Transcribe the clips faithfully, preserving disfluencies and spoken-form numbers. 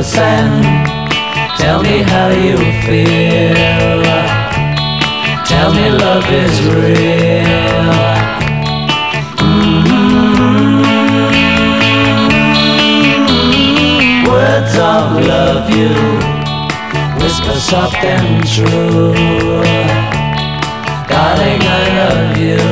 the sand. Tell me how you feel. Tell me love is real. Mm-hmm. Words of love you whisper soft and true. Darling, I love you.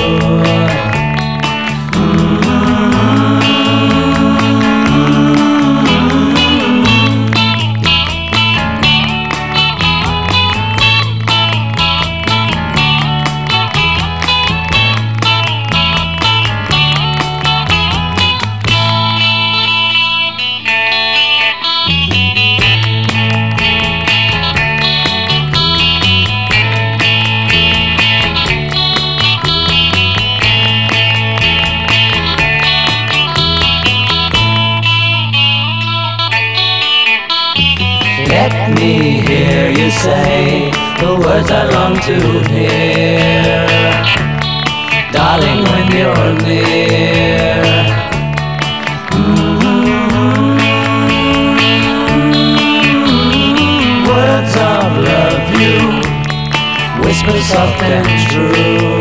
Let me hear you say the words I long to hear. Darling, when you're near. Mm-hmm. Words of love you whisper soft and true.